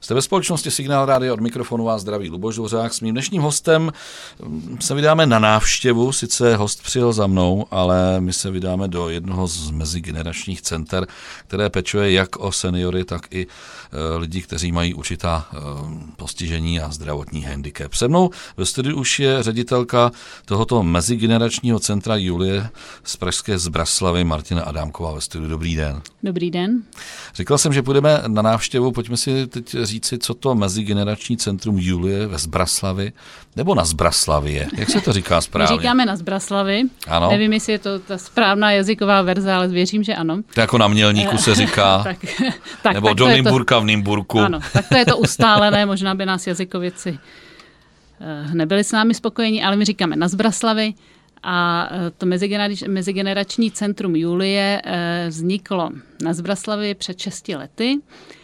Jste ve společnosti Signál Rádia, od mikrofonu vás zdraví Luboš Dvořák. S mým dnešním hostem se vydáme na návštěvu, sice host přijel za mnou, ale my se vydáme do jednoho z mezigeneračních center, které pečuje jak o seniory, tak i lidi, kteří mají určitá postižení a zdravotní handicap. Se mnou ve studiu už je ředitelka tohoto mezigeneračního centra Julie z pražské Zbraslavy, Martina Adámková ve studiu. Dobrý den. Dobrý den. Říkal jsem, že půjdeme na návštěvu, pojďme si teď říci, co to mezigenerační centrum Julie ve Zbraslavi, nebo na Zbraslavě, jak se to říká správně? My říkáme na Zbraslavi, ano. Nevím, jestli je to ta správná jazyková verze, ale věřím, že ano. To jako na Mělníku se říká, nebo do Nymburka v Nymburku. Ano, tak to je to ustálené, možná by nás jazykovědci nebyli s námi spokojení, ale my říkáme na Zbraslavi. A to mezigenerační centrum Julie vzniklo na Zbraslavi před 6 lety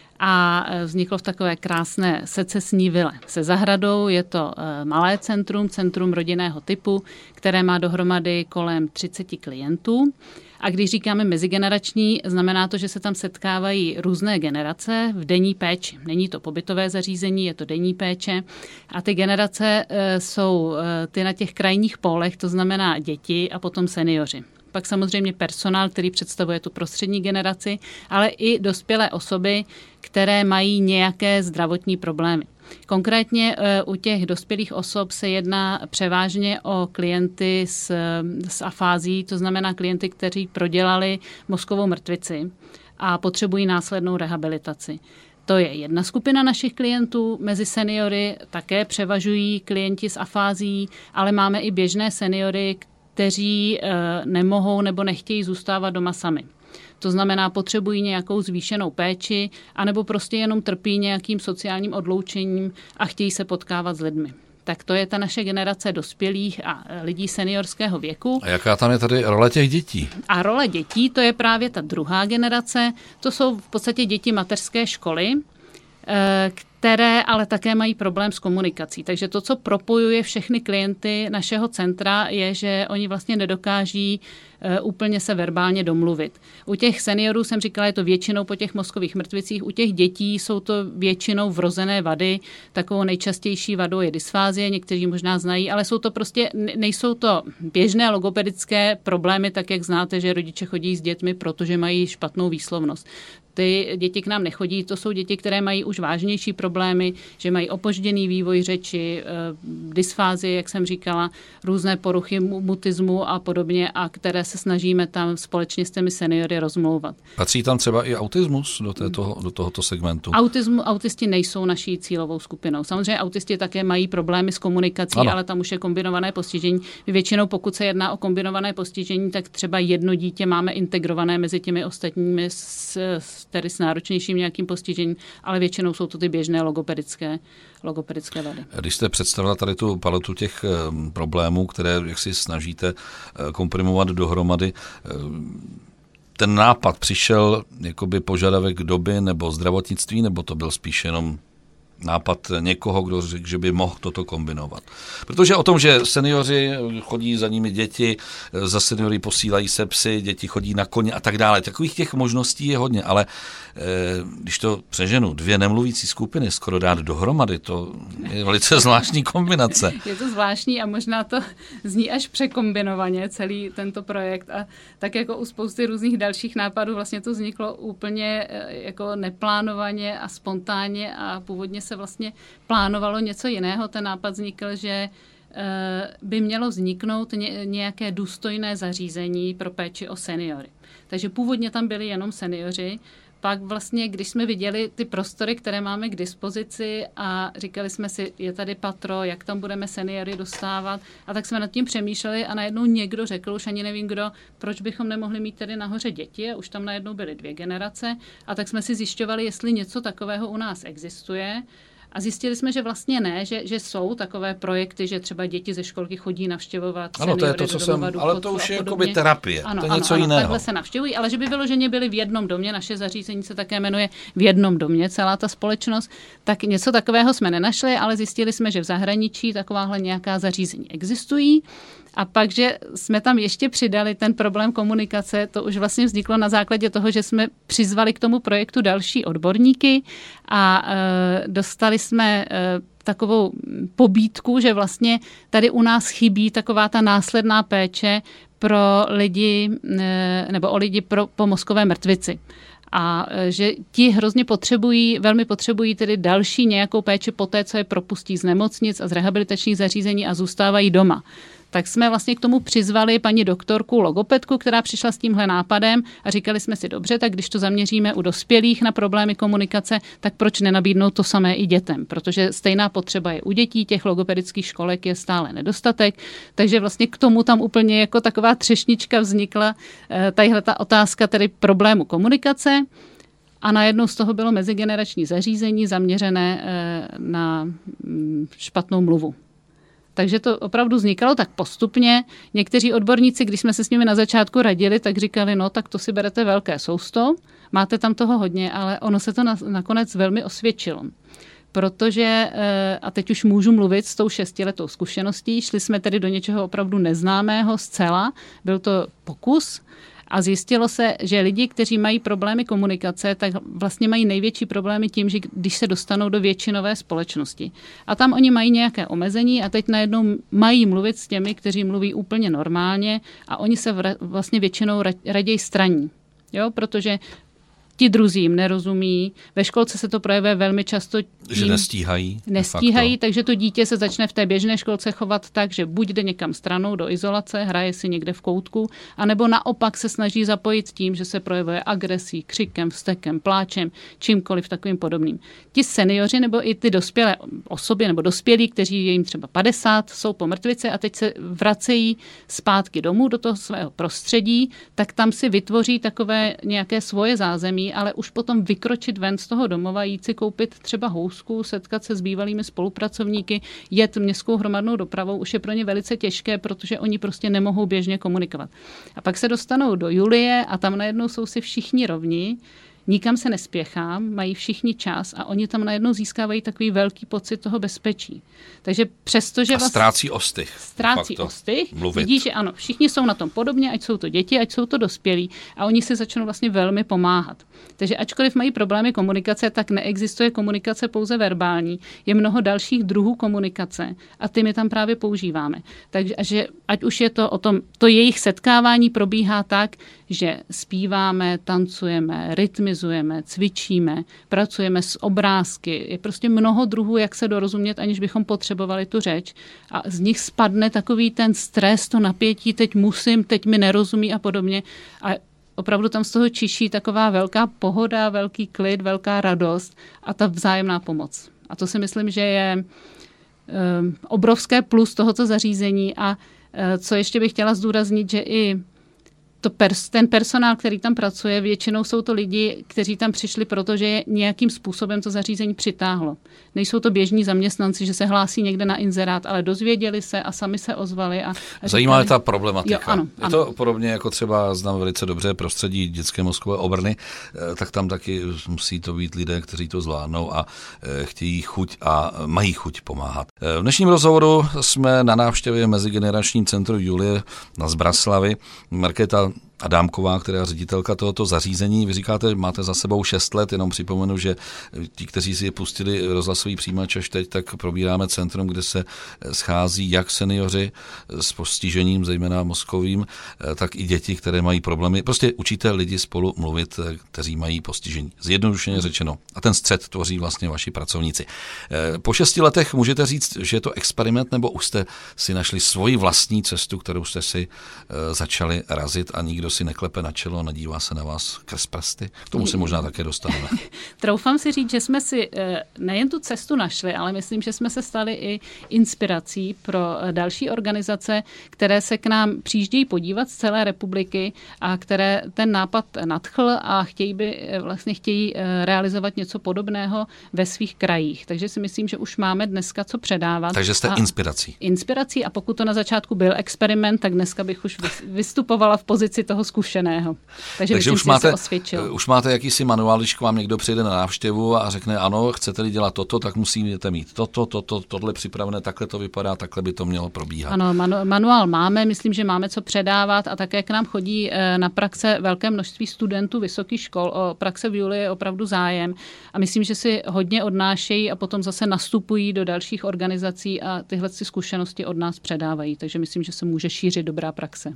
a vzniklo v takové krásné secesní vile se zahradou. Je to malé centrum rodinného typu, které má dohromady kolem 30 klientů. A když říkáme mezigenerační, znamená to, že se tam setkávají různé generace v denní péči. Není to pobytové zařízení, je to denní péče. A ty generace jsou ty na těch krajních pólech, to znamená děti a potom seniori. Pak samozřejmě personál, který představuje tu prostřední generaci, ale i dospělé osoby, které mají nějaké zdravotní problémy. Konkrétně u těch dospělých osob se jedná převážně o klienty s afází, to znamená klienty, kteří prodělali mozkovou mrtvici a potřebují následnou rehabilitaci. To je jedna skupina našich klientů. Mezi seniory také převažují klienti s afází, ale máme i běžné seniory, kteří nemohou nebo nechtějí zůstávat doma sami. To znamená, potřebují nějakou zvýšenou péči, anebo prostě jenom trpí nějakým sociálním odloučením a chtějí se potkávat s lidmi. Tak to je ta naše generace dospělých a lidí seniorského věku. A jaká tam je tady role těch dětí? A role dětí, to je právě ta druhá generace. To jsou v podstatě děti mateřské školy, které ale také mají problém s komunikací. Takže to, co propojuje všechny klienty našeho centra, je, že oni vlastně nedokáží úplně se verbálně domluvit. U těch seniorů jsem říkala, je to většinou po těch mozkových mrtvicích, u těch dětí jsou to většinou vrozené vady, takovou nejčastější vadou je dysfázie, někteří možná znají, ale jsou to prostě, nejsou to běžné logopedické problémy, tak jak znáte, že rodiče chodí s dětmi, protože mají špatnou výslovnost. Ty děti k nám nechodí, to jsou děti, které mají už vážnější problémy, že mají opožděný vývoj řeči, dysfázii, jak jsem říkala, různé poruchy mutismu a podobně, a které se snažíme tam společně s těmi seniory rozmlouvat. Patří tam třeba i autismus do tohoto segmentu? Autisti nejsou naší cílovou skupinou. Samozřejmě autisti také mají problémy s komunikací, ano. Ale tam už je kombinované postižení. Většinou, pokud se jedná o kombinované postižení, tak třeba jedno dítě máme integrované mezi těmi ostatními tedy s náročnějším nějakým postižením, ale většinou jsou to ty běžné logopedické vady. Když jste představila tady tu paletu těch problémů, které jak si snažíte komprimovat dohromady, ten nápad přišel jakoby požadavek doby nebo zdravotnictví, nebo to byl spíš jenom nápad někoho, kdo řekl, že by mohl toto kombinovat. Protože o tom, že seniori chodí za nimi děti, za seniory posílají se psy, děti chodí na koně a tak dále. Takových těch možností je hodně, ale když to přeženu, 2 nemluvící skupiny skoro dát dohromady, to je velice zvláštní kombinace. Je to zvláštní a možná to zní až překombinovaně celý tento projekt a tak jako u spousty různých dalších nápadů vlastně to vzniklo úplně jako neplánovaně a spontánně a původně se vlastně plánovalo něco jiného. Ten nápad vznikl, že by mělo vzniknout nějaké důstojné zařízení pro péči o seniory. Takže původně tam byli jenom seniori. Pak vlastně, když jsme viděli ty prostory, které máme k dispozici a říkali jsme si, je tady patro, jak tam budeme seniory dostávat, a tak jsme nad tím přemýšleli a najednou někdo řekl, už ani nevím kdo, proč bychom nemohli mít tady nahoře děti, a už tam najednou byly 2 generace, a tak jsme si zjišťovali, jestli něco takového u nás existuje. A zjistili jsme, že vlastně ne, že jsou takové projekty, že třeba děti ze školky chodí navštěvovat seniory, ano, to je to, co jsem, ale to už je jakoby terapie, ano, to je něco jiného. Takhle se navštěvují, ale že by vyloženě byli v jednom domě, naše zařízení se také jmenuje V jednom domě, celá ta společnost, tak něco takového jsme nenašli, ale zjistili jsme, že v zahraničí takováhle nějaká zařízení existují. A pak, že jsme tam ještě přidali ten problém komunikace, to už vlastně vzniklo na základě toho, že jsme přizvali k tomu projektu další odborníky a dostali jsme takovou pobídku, že vlastně tady u nás chybí taková ta následná péče pro lidi, nebo o lidi po mozkové mrtvici. A že ti hrozně velmi potřebují tedy další nějakou péči po té, co je propustí z nemocnic a z rehabilitačních zařízení a zůstávají doma. Tak jsme vlastně k tomu přizvali paní doktorku logopedku, která přišla s tímhle nápadem a říkali jsme si, dobře, tak když to zaměříme u dospělých na problémy komunikace, tak proč nenabídnout to samé i dětem, protože stejná potřeba je u dětí, těch logopedických školek je stále nedostatek, takže vlastně k tomu tam úplně jako taková třešnička vznikla tadyhleta otázka tedy problému komunikace. A najednou z toho bylo mezigenerační zařízení zaměřené na špatnou mluvu. Takže to opravdu vznikalo tak postupně. Někteří odborníci, když jsme se s nimi na začátku radili, tak říkali, no tak to si berete velké sousto, máte tam toho hodně, ale ono se to nakonec velmi osvědčilo. Protože, a teď už můžu mluvit s tou 6letou zkušeností, šli jsme tedy do něčeho opravdu neznámého zcela, byl to pokus, a zjistilo se, že lidi, kteří mají problémy komunikace, tak vlastně mají největší problémy tím, že když se dostanou do většinové společnosti. A tam oni mají nějaké omezení a teď najednou mají mluvit s těmi, kteří mluví úplně normálně a oni se vlastně většinou raději straní. Jo? Protože ti druzí jim nerozumí. Ve školce se to projevuje velmi často tím, že nestíhají. Takže to dítě se začne v té běžné školce chovat tak, že buď jde někam stranou do izolace, hraje si někde v koutku, anebo naopak se snaží zapojit tím, že se projevuje agresí, křikem, vztekem, pláčem, čímkoliv takovým podobným. Ti seniori nebo i ty dospělé osoby nebo dospělí, kteří je jim třeba 50, jsou po mrtvici a teď se vracejí zpátky domů do toho svého prostředí, tak tam si vytvoří takové nějaké svoje zázemí, ale už potom vykročit ven z toho domova, jít si koupit třeba housku, setkat se s bývalými spolupracovníky, jet městskou hromadnou dopravou, už je pro ně velice těžké, protože oni prostě nemohou běžně komunikovat. A pak se dostanou do Julie a tam najednou jsou si všichni rovni, nikam se nespěchá, mají všichni čas a oni tam najednou získávají takový velký pocit toho bezpečí. Takže přestože a ztrácí ostych. Vidí, že ano, všichni jsou na tom podobně, ať jsou to děti, ať jsou to dospělí a oni si začnou vlastně velmi pomáhat. Takže ačkoliv mají problémy komunikace, tak neexistuje komunikace pouze verbální. Je mnoho dalších druhů komunikace a ty my tam právě používáme. Takže ať už je to o tom, to jejich setkávání probíhá tak, že zpíváme, tancujeme, rytmizujeme, cvičíme, pracujeme s obrázky. Je prostě mnoho druhů, jak se dorozumět, aniž bychom potřebovali tu řeč. A z nich spadne takový ten stres, to napětí, teď musím, teď mi nerozumí a podobně. A opravdu tam z toho čiší taková velká pohoda, velký klid, velká radost a ta vzájemná pomoc. A to si myslím, že je obrovské plus tohoto zařízení. A co ještě bych chtěla zdůraznit, že i ten personál, který tam pracuje, většinou jsou to lidi, kteří tam přišli, protože je nějakým způsobem to zařízení přitáhlo. Nejsou to běžní zaměstnanci, že se hlásí někde na inzerát, ale dozvěděli se a sami se ozvali. Zajímá ta problematika. Jo, ano. Je to podobně, jako třeba znám velice dobře prostředí dětské mozkové obrny, tak tam taky musí to být lidé, kteří to zvládnou a chtějí chuť a mají chuť pomáhat. V dnešním rozhovoru jsme na návštěvě Mezigeneračním centru Julie na Zbraslavi. Markéta Adámková, která je ředitelka tohoto zařízení. Vy říkáte, máte za sebou 6 let, jenom připomenu, že ti, kteří si pustili rozhlasový přijímač až teď, tak probíráme centrum, kde se schází jak seniori s postižením, zejména mozkovým, tak i děti, které mají problémy. Prostě učíte lidi spolu mluvit, kteří mají postižení. Zjednodušeně řečeno. A ten střed tvoří vlastně vaši pracovníci. Po 6 letech můžete říct, že je to experiment, nebo už jste si našli svoji vlastní cestu, kterou jste si začali razit a nikdo si neklepe na čelo a nadívá se na vás skrz prsty? K tomu se možná také dostaneme. Troufám si říct, že jsme si nejen tu cestu našli, ale myslím, že jsme se stali i inspirací pro další organizace, které se k nám přijíždějí podívat z celé republiky a které ten nápad nadchl a chtějí realizovat něco podobného ve svých krajích. Takže si myslím, že už máme dneska co předávat. Takže jste inspirací. Inspirací a pokud to na začátku byl experiment, tak dneska bych už vystupovala v pozici toho toho zkušeného. Takže myslím, už máte jakýsi manuál, když k vám někdo přijde na návštěvu a řekne, ano, chcete-li dělat toto, tak musíte mít tohle připravené, takhle to vypadá, takhle by to mělo probíhat. Ano, manuál máme, myslím, že máme co předávat a také k nám chodí na praxe velké množství studentů vysokých škol. O praxe v Julii je opravdu zájem a myslím, že si hodně odnášejí a potom zase nastupují do dalších organizací a tyhle zkušenosti od nás předávají. Takže myslím, že se může šířit dobrá praxe.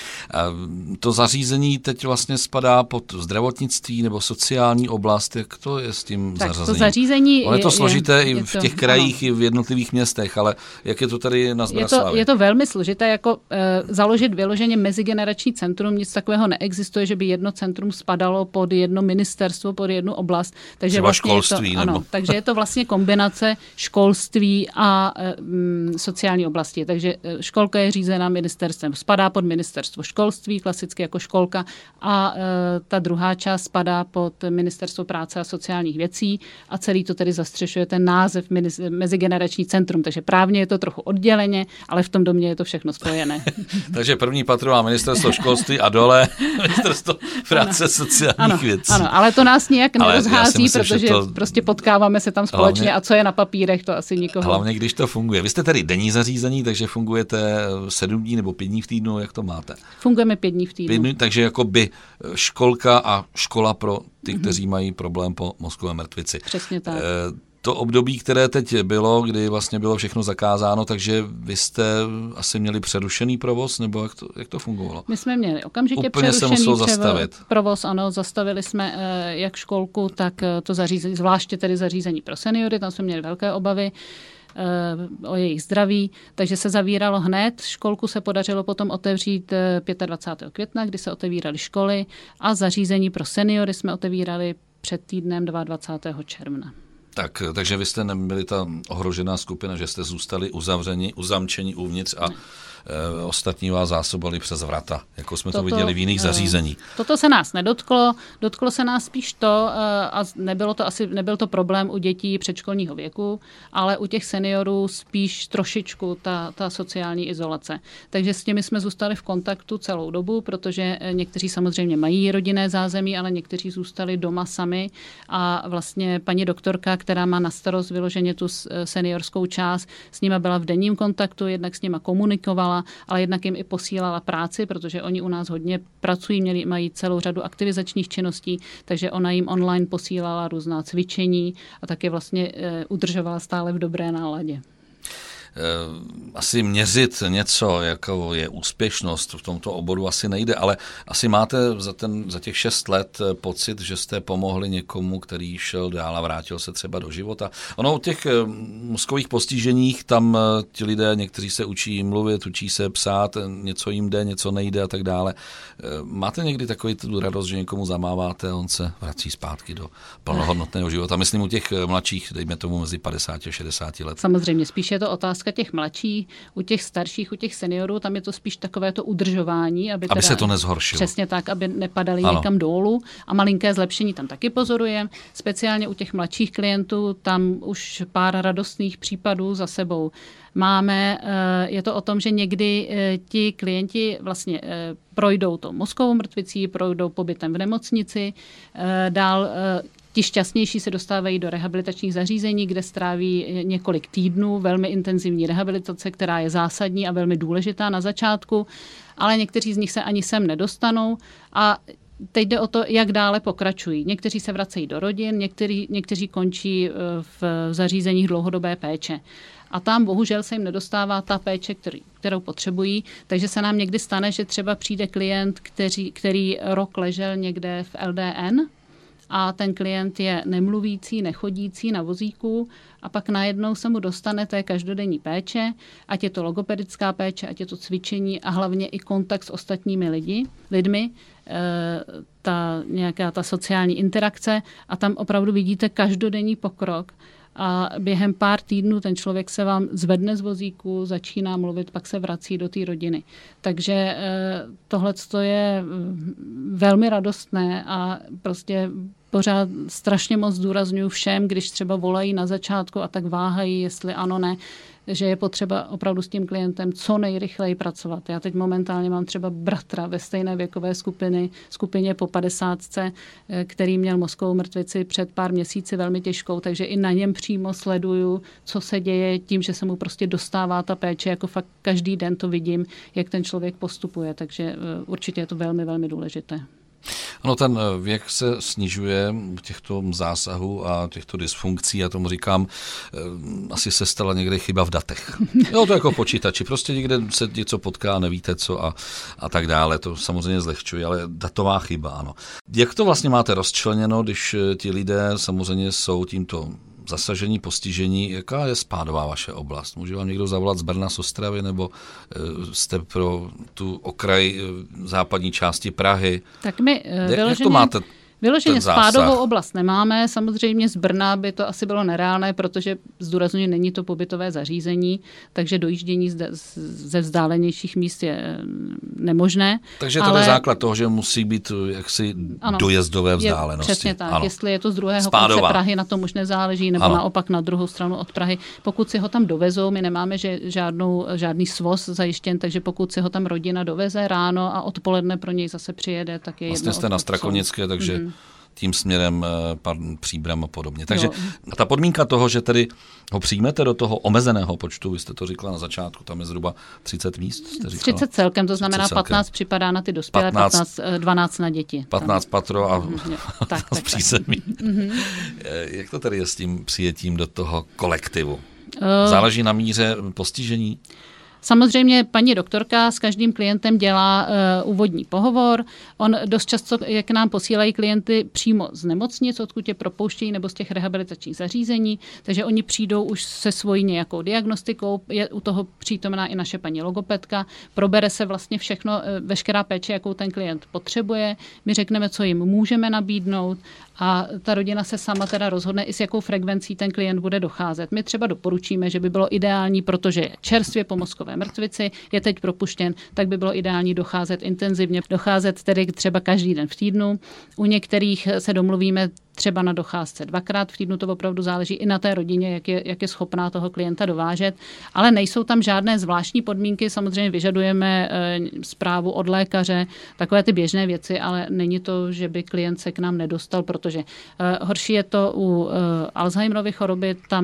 To zařízení teď vlastně spadá pod zdravotnictví nebo sociální oblast. Jak to je s tím zařazením? To zařízení je to složité i v těch krajích, i v jednotlivých městech, ale jak je to tady na Zbraslavě? Je to velmi složité, jako založit vyloženě mezigenerační centrum, nic takového neexistuje, že by jedno centrum spadalo pod jedno ministerstvo, pod jednu oblast. Takže třeba vlastně školství. Takže je to vlastně kombinace školství a sociální oblasti. Takže školka je řízená ministerstvem, spadá pod ministerstvo školství, klasicky jako školka, a ta druhá část spadá pod ministerstvo práce a sociálních věcí a celý to tedy zastřešuje ten název mezigenerační centrum. Takže právně je to trochu odděleně, ale v tom domě je to všechno spojené. Takže první patro má ministerstvo školství a dole ministerstvo práce a sociálních věcí. Ano, ale to nás nějak nerozhází, protože prostě potkáváme se tam společně hlavně, a co je na papírech, to asi nikoho. Hlavně, když to funguje. Vy jste tady denní zařízení, takže fungujete 7 dní nebo 5 dní v týdnu, jak to máte? Fungujeme 5 dní v týdnu. Takže jakoby školka a škola pro ty, kteří mají problém po mozkové mrtvici. Přesně tak. To období, které teď bylo, kdy vlastně bylo všechno zakázáno, takže vy jste asi měli přerušený provoz, nebo jak to fungovalo? My jsme měli okamžitě úplně přerušený provoz, ano, zastavili jsme jak školku, tak to zařízení, zvláště tedy zařízení pro seniory, tam jsme měli velké obavy o jejich zdraví, takže se zavíralo hned. Školku se podařilo potom otevřít 25. května, kdy se otevíraly školy a zařízení pro seniory jsme otevírali před týdnem 22. června. Takže vy jste nebyli ta ohrožená skupina, že jste zůstali uzamčeni uvnitř a ostatní vás zásobali přes vrata, jako jsme to viděli v jiných zařízeních. Toto se nás nedotklo, dotklo se nás spíš to, a nebyl to problém u dětí předškolního věku, ale u těch seniorů spíš trošičku ta sociální izolace. Takže s těmi jsme zůstali v kontaktu celou dobu, protože někteří samozřejmě mají rodinné zázemí, ale někteří zůstali doma sami a vlastně paní doktorka, která má na starost vyloženě tu seniorskou část, s nima byla v denním kontaktu, jednak s nima komunikovala, ale jednak jim i posílala práci, protože oni u nás hodně pracují, mají celou řadu aktivizačních činností, takže ona jim online posílala různá cvičení a taky vlastně udržovala stále v dobré náladě. Asi měřit něco, jako je úspěšnost v tomto oboru asi nejde, ale asi máte za těch 6 let pocit, že jste pomohli někomu, který šel dál a vrátil se třeba do života. Ono u těch mozkových postiženích tam ti lidé, někteří se učí mluvit, učí se psát, něco jim jde, něco nejde a tak dále. Máte někdy takový tu radost, že někomu zamáváte a on se vrací zpátky do plnohodnotného života? Myslím u těch mladších, dejme tomu mezi 50 a 60 let. Samozřejmě, spíš je to otázka těch mladších, u těch starších, u těch seniorů, tam je to spíš takové to udržování, aby se to nezhoršilo. Přesně tak, aby nepadali někam dolů a malinké zlepšení tam taky pozorujeme. Speciálně u těch mladších klientů, tam už pár radostných případů za sebou máme. Je to o tom, že někdy ti klienti vlastně projdou tou mozkovou mrtvicí, projdou pobytem v nemocnici, dál ti šťastnější se dostávají do rehabilitačních zařízení, kde stráví několik týdnů velmi intenzivní rehabilitace, která je zásadní a velmi důležitá na začátku, ale někteří z nich se ani sem nedostanou a teď jde o to, jak dále pokračují. Někteří se vracejí do rodin, někteří končí v zařízeních dlouhodobé péče. A tam bohužel se jim nedostává ta péče, kterou potřebují, takže se nám někdy stane, že třeba přijde klient, který rok ležel někde v LDN, a ten klient je nemluvící, nechodící na vozíku a pak najednou se mu dostane té každodenní péče, ať je to logopedická péče, ať je to cvičení a hlavně i kontakt s ostatními lidmi, nějaká ta sociální interakce a tam opravdu vidíte každodenní pokrok. A během pár týdnů ten člověk se vám zvedne z vozíku, začíná mluvit, pak se vrací do té rodiny. Takže tohle je velmi radostné a prostě pořád strašně moc zdůrazňuji všem, když třeba volají na začátku a tak váhají, jestli ano, ne. že je potřeba opravdu s tím klientem co nejrychleji pracovat. Já teď momentálně mám třeba bratra ve stejné věkové skupině po 50, který měl mozkovou mrtvici před pár měsíci velmi těžkou, takže i na něm přímo sleduju, co se děje tím, že se mu prostě dostává ta péče, jako fakt každý den to vidím, jak ten člověk postupuje, takže určitě je to velmi, velmi důležité. Ano, ten věk se snižuje těchto zásahů a těchto dysfunkcí, já tomu říkám, asi se stala někde chyba v datech. Jo, to jako počítači, prostě někde se něco potká, nevíte co a tak dále, to samozřejmě zlehčuje, ale datová chyba, ano. Jak to vlastně máte rozčleněno, když ti lidé samozřejmě jsou tímto zasažení, postižení, jaká je spádová vaše oblast? Může vám někdo zavolat z Brna, z Ostravy, nebo jste pro tu okraj západní části Prahy? Tak my jak to máte? Vyloženě spádovou oblast nemáme, samozřejmě z Brna by to asi bylo nereálné, protože zdůrazňuji, není to pobytové zařízení, takže dojíždění ze vzdálenějších míst je nemožné. Takže to je základ toho, že musí být jaksi dojezdové vzdálenosti. Přesně tak, ano. Jestli je to z druhého konce Prahy, na tom už nezáleží, nebo naopak na druhou stranu od Prahy. Pokud si ho tam dovezou, my nemáme žádný svoz zajištěn, takže pokud si ho tam rodina doveze ráno a odpoledne pro něj zase přijede, tak je vlastně jste na Strakonické, takže tím směrem Příbram a podobně. Takže ta podmínka toho, že tedy ho přijmete do toho omezeného počtu, vy jste to říkala na začátku, tam je zhruba 30 míst, jste říkala? 30 celkem, to znamená 15 připadá na ty dospělé, 12 na děti. 15 patro a tak. Přízemí. Jak to tedy je s tím přijetím do toho kolektivu? Záleží na míře postižení? Samozřejmě paní doktorka s každým klientem dělá úvodní pohovor. On dost často, jak nám posílají klienty přímo z nemocnic, odkud je propouštějí, nebo z těch rehabilitačních zařízení, takže oni přijdou už se svojí nějakou diagnostikou, je u toho přítomná i naše paní logopedka, probere se vlastně všechno, veškerá péče, jakou ten klient potřebuje, my řekneme, co jim můžeme nabídnout a ta rodina se sama teda rozhodne i s jakou frekvencí ten klient bude docházet. My třeba doporučíme, že by bylo ideální, protože je čerstvě po mozkové mrtvici, je teď propuštěn, tak by bylo ideální docházet intenzivně, docházet tedy třeba každý den v týdnu. U některých se domluvíme třeba na docházce 2krát v týdnu, to opravdu záleží i na té rodině, jak je schopná toho klienta dovážet, ale nejsou tam žádné zvláštní podmínky, samozřejmě vyžadujeme zprávu od lékaře, takové ty běžné věci, ale není to, že by klient se k nám nedostal, protože horší je to u Alzheimerovy choroby, tam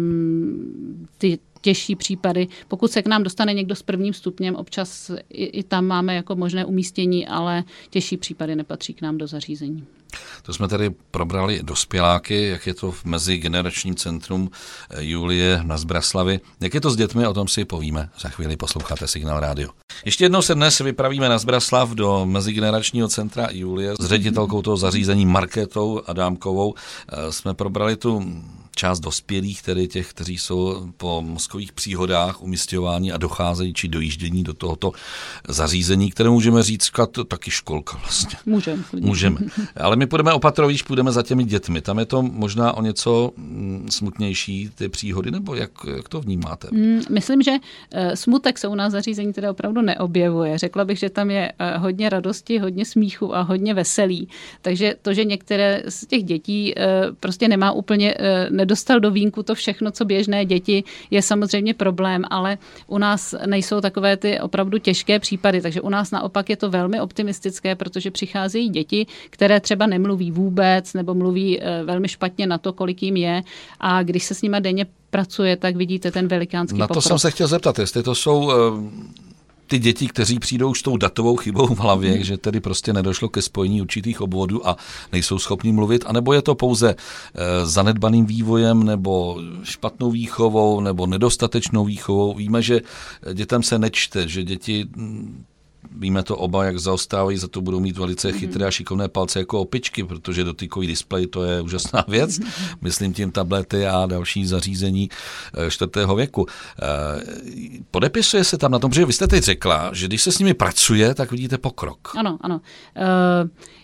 ty těžší případy. Pokud se k nám dostane někdo s 1. stupněm, občas i tam máme jako možné umístění, ale těžší případy nepatří k nám do zařízení. To jsme tady probrali dospěláky, jak je to v mezigeneračním centrum Julie na Zbraslavi. Jak je to s dětmi, o tom si povíme. Za chvíli posloucháte Signál rádio. Ještě jednou se dnes vypravíme na Zbraslav do mezigeneračního centra Julie s ředitelkou toho zařízení Markétou Adámkovou. Jsme probrali tu část dospělých, tedy těch, kteří jsou po mozkových příhodách umisťováni a docházejí či dojíždění do tohoto zařízení, které můžeme říct taky školka vlastně. Můžeme. Ale my půjdeme opatrovýš, půjdeme za těmi dětmi. Tam je to možná o něco smutnější, ty příhody, nebo jak to vnímáte? Myslím, že smutek se u nás zařízení teda opravdu neobjevuje. Řekla bych, že tam je hodně radosti, hodně smíchu a hodně veselí. Takže to, že některé z těch dětí prostě nemá úplně nedostal do vínku to všechno, co běžné děti, je samozřejmě problém, ale u nás nejsou takové ty opravdu těžké případy, takže u nás naopak je to velmi optimistické, protože přicházejí děti, které třeba nemluví vůbec nebo mluví velmi špatně na to, kolik jim je, a když se s nimi denně pracuje, tak vidíte ten velikánský pokrok. Na to jsem se chtěl zeptat, jestli to jsou ty děti, kteří přijdou s tou datovou chybou v hlavě, že tedy prostě nedošlo ke spojení určitých obvodů a nejsou schopni mluvit, anebo je to pouze zanedbaným vývojem, nebo špatnou výchovou, nebo nedostatečnou výchovou. Víme, že dětem se nečte, že děti, víme to oba, jak zaostávají, za to budou mít velice chytré a šikovné palce jako opičky, protože dotykový displej, to je úžasná věc. Myslím tím tablety a další zařízení 4. věku. Podepisuje se tam na tom, že vy jste teď řekla, že když se s nimi pracuje, tak vidíte pokrok. Ano.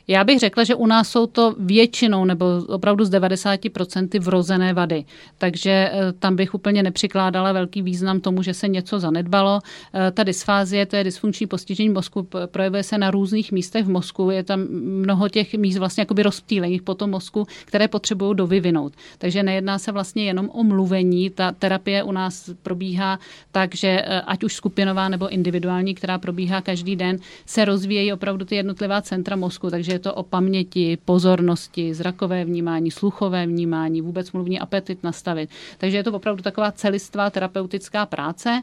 Já bych řekla, že u nás jsou to většinou nebo opravdu z 90% vrozené vady. Takže tam bych úplně nepřikládala velký význam tomu, že se něco zanedbalo. Ta dysfázie, to je dysfunkční postižení mozku, projevuje se na různých místech v mozku. Je tam mnoho těch míst vlastně jakoby rozptýlených po tom mozku, které potřebují dovyvinout. Takže nejedná se vlastně jenom o mluvení. Ta terapie u nás probíhá tak, že ať už skupinová nebo individuální, která probíhá každý den, se rozvíjejí opravdu ty jednotlivá centra mozku. Takže je to o paměti, pozornosti, zrakové vnímání, sluchové vnímání, vůbec mluvní apetit nastavit. Takže je to opravdu taková celistvá terapeutická práce.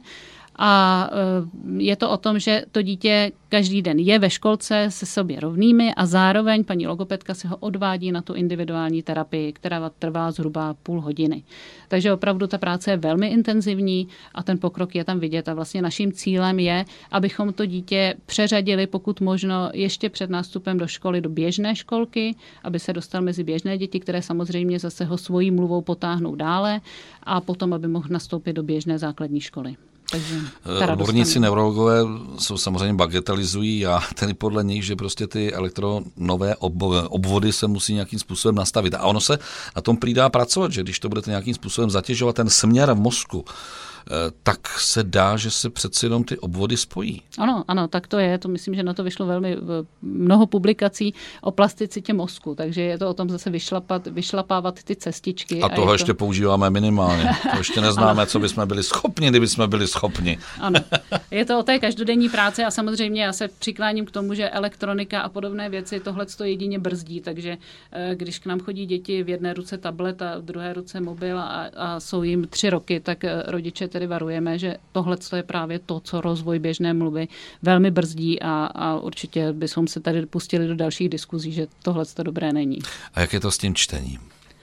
A je to o tom, že to dítě každý den je ve školce se sobě rovnými a zároveň paní logopedka si ho odvádí na tu individuální terapii, která trvá zhruba půl hodiny. Takže opravdu ta práce je velmi intenzivní a ten pokrok je tam vidět. A vlastně naším cílem je, abychom to dítě přeřadili pokud možno ještě před nástupem do školy do běžné školky, aby se dostal mezi běžné děti, které samozřejmě zase ho svojí mluvou potáhnou dále a potom, aby mohl nastoupit do běžné základní školy. Odborníci neurologové jsou samozřejmě bagatelizují a tedy podle nich, že prostě ty elektronové obvody se musí nějakým způsobem nastavit. A ono se na tom prý dá pracovat, že když to budete nějakým způsobem zatěžovat ten směr v mozku, tak se dá, že se přeci jenom ty obvody spojí. Ano, tak to je. To myslím, že na to vyšlo velmi mnoho publikací o plasticitě mozku, takže je to o tom zase vyšlapávat ty cestičky. A toho ještě používáme minimálně. To ještě neznáme, co bychom byli schopni, kdyby jsme byli schopni. Ano. Je to o té každodenní práci a samozřejmě já se přikláním k tomu, že elektronika a podobné věci tohleto jedině brzdí, takže když k nám chodí děti v jedné ruce tablet a v druhé ruce mobil a jsou jim 3 roky, tak rodiče tedy varujeme, že tohle je právě to, co rozvoj běžné mluvy velmi brzdí a určitě bychom se tady pustili do dalších diskuzí, že tohle dobré není. A jak je to s tím čtením?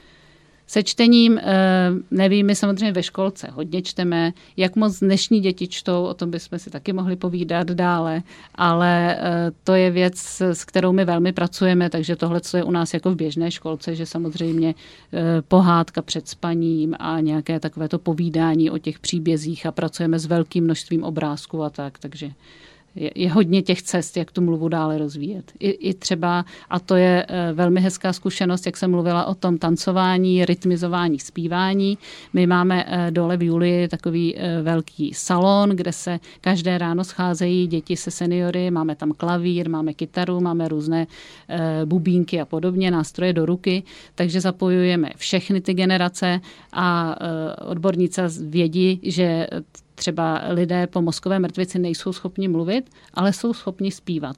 Se čtením, nevím, my samozřejmě ve školce hodně čteme, jak moc dnešní děti čtou, o tom bychom si taky mohli povídat dále, ale to je věc, s kterou my velmi pracujeme, takže tohle je u nás jako v běžné školce, že samozřejmě pohádka před spaním a nějaké takovéto povídání o těch příbězích a pracujeme s velkým množstvím obrázků a tak, takže je hodně těch cest, jak tu mluvu dále rozvíjet. I třeba, a to je velmi hezká zkušenost, jak jsem mluvila o tom tancování, rytmizování, zpívání. My máme dole v Julii takový velký salon, kde se každé ráno scházejí děti se seniory, máme tam klavír, máme kytaru, máme různé bubínky a podobně, nástroje do ruky, takže zapojujeme všechny ty generace a odborníci vědí, že třeba lidé po mozkové mrtvici nejsou schopni mluvit, ale jsou schopni zpívat.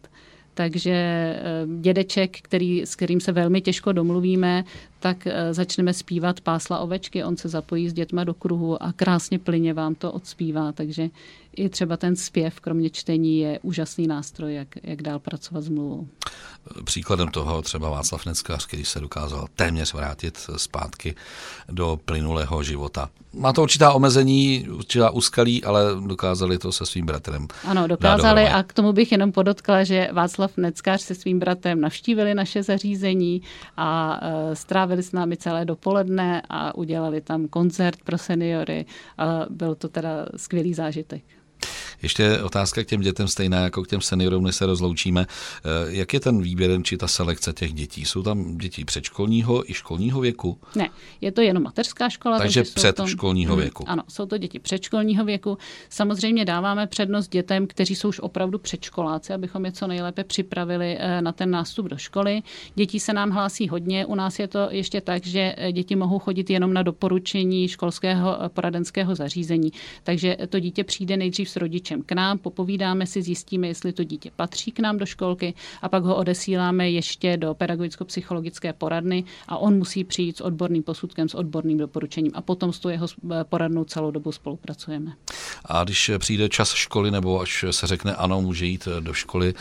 Takže dědeček, s kterým se velmi těžko domluvíme, tak začneme zpívat Pásla ovečky, on se zapojí s dětma do kruhu a krásně plyně vám to odspívá. Takže i třeba ten zpěv, kromě čtení, je úžasný nástroj, jak dál pracovat s mluvou. Příkladem toho třeba Václav Neckář, který se dokázal téměř vrátit zpátky do plynulého života. Má to určitá omezení, určitá úskalí, ale dokázali to se svým bratrem. Ano, dokázali a k tomu bych jenom podotkla, že Václav Neckář se svým bratrem navštívili naše zařízení a strávili s námi celé dopoledne a udělali tam koncert pro seniory a byl to teda skvělý zážitek. Ještě otázka k těm dětem stejná jako k těm seniorům, než se rozloučíme. Jak je ten výběr či ta selekce těch dětí? Jsou tam děti předškolního i školního věku? Ne, je to jenom mateřská škola. Takže předškolního věku. Ano, jsou to děti předškolního věku. Samozřejmě dáváme přednost dětem, kteří jsou už opravdu předškoláci, abychom je co nejlépe připravili na ten nástup do školy. Dětí se nám hlásí hodně. U nás je to ještě tak, že děti mohou chodit jenom na doporučení školského poradenského zařízení. Takže to dítě přijde nejdřív s rodičem k nám, popovídáme si, zjistíme, jestli to dítě patří k nám do školky a pak ho odesíláme ještě do pedagogicko-psychologické poradny a on musí přijít s odborným posudkem, s odborným doporučením a potom s tou jeho poradnou celou dobu spolupracujeme. A když přijde čas školy nebo až se řekne ano, může jít do školy,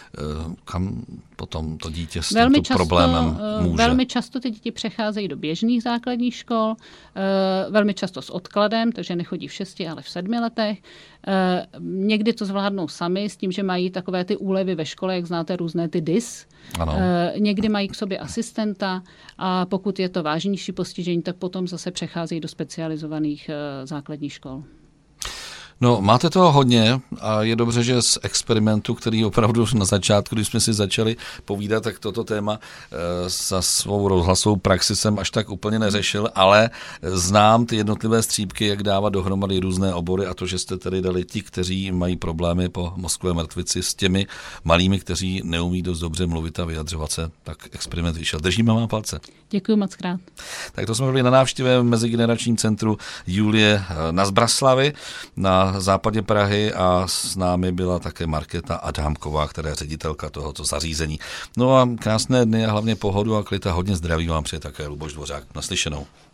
kam potom to dítě s tímto problémem může? Velmi často ty děti přecházejí do běžných základních škol, velmi často s odkladem, takže nechodí v 6, ale v 7 letech. Někdy to zvládnou sami s tím, že mají takové ty úlevy ve škole, jak znáte různé ty DIS. Ano. Někdy mají k sobě asistenta a pokud je to vážnější postižení, tak potom zase přecházejí do specializovaných základních škol. No, máte toho hodně a je dobře, že z experimentu, který opravdu na začátku, když jsme si začali povídat, tak toto téma za svou rozhlasovou praxi jsem až tak úplně neřešil, ale znám ty jednotlivé střípky, jak dávat dohromady různé obory a to, že jste tady dali ti, kteří mají problémy po mozkové mrtvici s těmi malými, kteří neumí dost dobře mluvit a vyjadřovat se, tak experiment vyšel. Držíme vám palce. Děkuji moc krát. Tak to jsme byli na návštěvě v Mezigeneračním centru Julie na Zbraslavi na západě Prahy a s námi byla také Markéta Adámková, která je ředitelka tohoto zařízení. No a krásné dny a hlavně pohodu a klid a hodně zdraví vám přeje také Luboš Dvořák. Naslyšenou.